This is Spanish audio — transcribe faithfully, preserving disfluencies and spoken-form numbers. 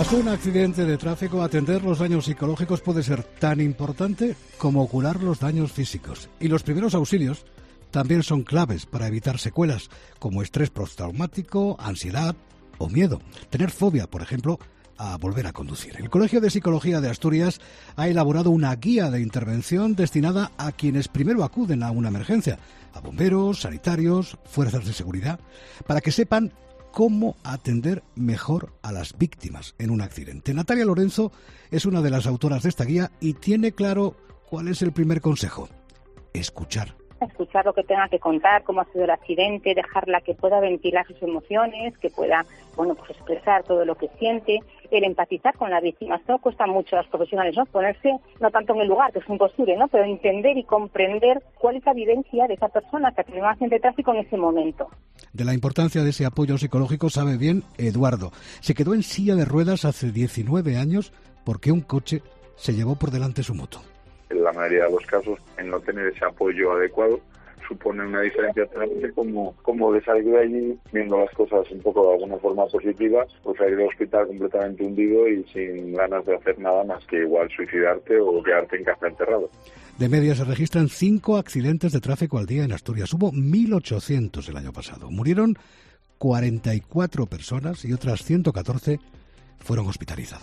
Tras un accidente de tráfico, atender los daños psicológicos puede ser tan importante como curar los daños físicos. Y los primeros auxilios también son claves para evitar secuelas como estrés postraumático, ansiedad o miedo. Tener fobia, por ejemplo, a volver a conducir. El Colegio de Psicología de Asturias ha elaborado una guía de intervención destinada a quienes primero acuden a una emergencia, a bomberos, sanitarios, fuerzas de seguridad, para que sepan cómo atender mejor a las víctimas en un accidente. Natalia Lorenzo es una de las autoras de esta guía y tiene claro cuál es el primer consejo: escuchar. Escuchar lo que tenga que contar, cómo ha sido el accidente, dejarla que pueda ventilar sus emociones, que pueda, bueno, pues expresar todo lo que siente, el empatizar con la víctima. Esto cuesta mucho a los profesionales, ¿no? Ponerse, no tanto en el lugar, que es imposible, ¿no? Pero entender y comprender cuál es la vivencia de esa persona que ha tenido un accidente de tráfico en ese momento. De la importancia de ese apoyo psicológico sabe bien Eduardo. Se quedó en silla de ruedas hace diecinueve años porque un coche se llevó por delante su moto. En la mayoría de los casos, en no tener ese apoyo adecuado, supone una diferencia terrible, como, como de salir de allí viendo las cosas un poco de alguna forma positivas, o salir del hospital completamente hundido y sin ganas de hacer nada más que igual suicidarte o quedarte en casa enterrado. De media se registran cinco accidentes de tráfico al día en Asturias. Hubo mil ochocientos el año pasado. Murieron cuarenta y cuatro personas y otras ciento catorce fueron hospitalizadas.